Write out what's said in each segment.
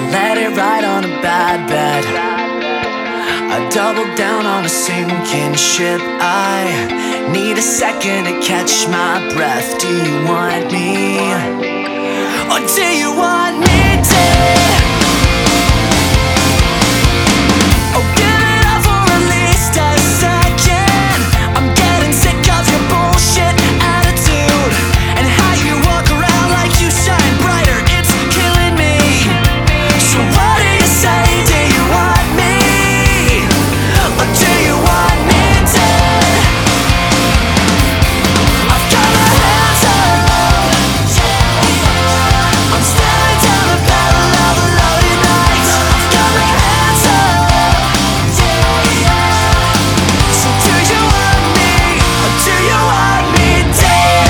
let it ride on a bad bet. I doubled down on a sinking ship. I need a second to catch my breath. Do you want me? Or do you want me dead? Oh, give it up for at least a second. I'm getting sick of your bullshit attitude and how you walk around like you shine brighter. It's killing me. So what do you say? Do you want me? Or do you want me dead? I've got my hands up. I'm staring down the barrel of a loaded knife. I've got my hands up. So do you want me? Or do you want me dead?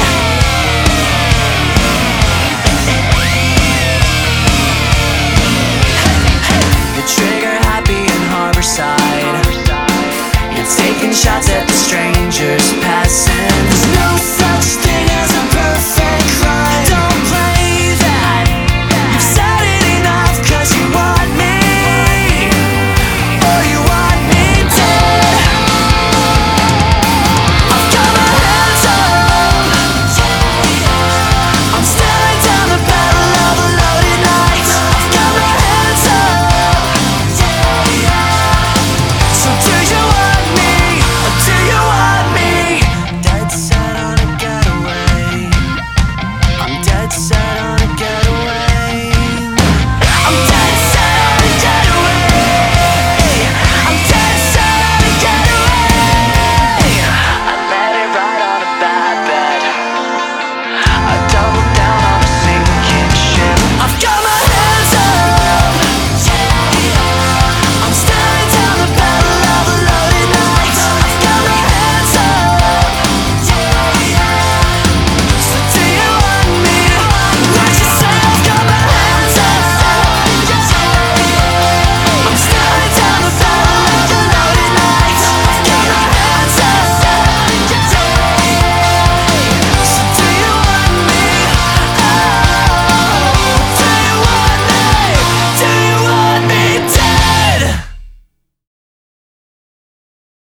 You're trigger happy in Harborside. You're taking shots